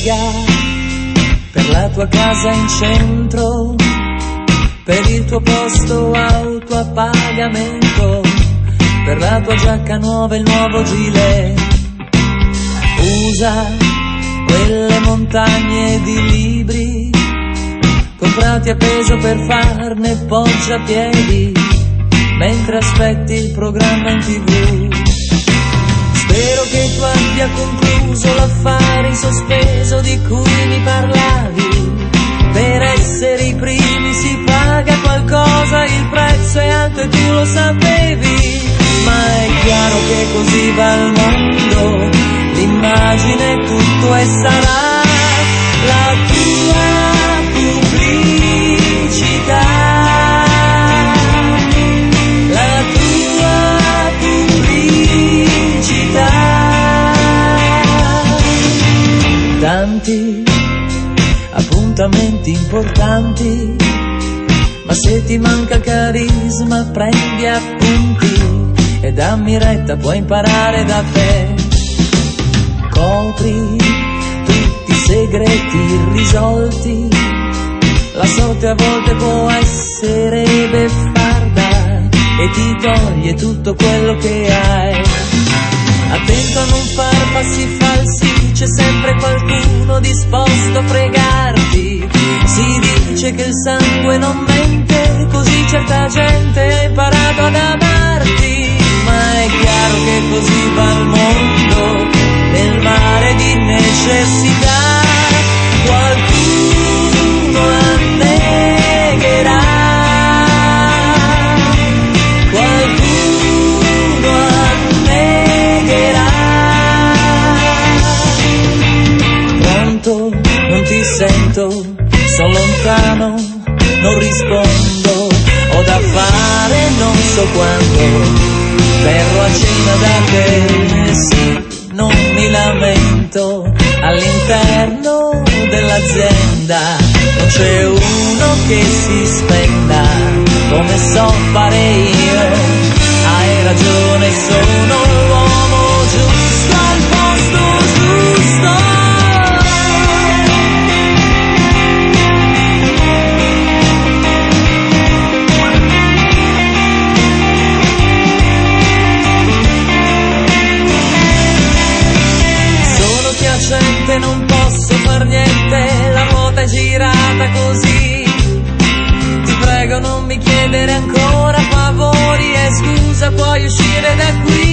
riga per la tua casa in centro, per il tuo posto auto a pagamento, per la tua giacca nuova e il nuovo gilet. Usa quelle montagne di libri comprati a peso per farne poggiapiedi mentre aspetti il programma in TV. Spero che tu abbia concluso l'affare in sospeso di cui mi parlavi. Per essere i primi si paga qualcosa, il prezzo è alto e tu lo sapevi. Ma è chiaro che così va il mondo, l'immagine è tutto e sarà la tua pubblicità. La tua pubblicità. Tanti appuntamenti importanti, ma se ti manca carisma prendi appunti e dammi retta, puoi imparare da te. Copri tutti i segreti irrisolti, la sorte a volte può essere beffarda e ti toglie tutto quello che hai. Attento a non far passi falsi, c'è sempre qualcuno disposto a fregarti. Si dice che il sangue non mente, così certa gente ha imparato ad amarti. Ma è chiaro che così va il mondo, nel mare di necessità. Qualcuno annegherà, qualcuno annegherà. Pronto? Non ti sento, sono lontano, non rispondo, ho da fare non so quando. Verrò a cena da te, sì, non mi lamento. All'interno dell'azienda non c'è uno che si spenda come so fare io. Hai ragione, sono l'uomo giusto al posto giusto. Non posso far niente, la ruota è girata così. Ti prego non mi chiedere ancora favori e scusa, puoi uscire da qui.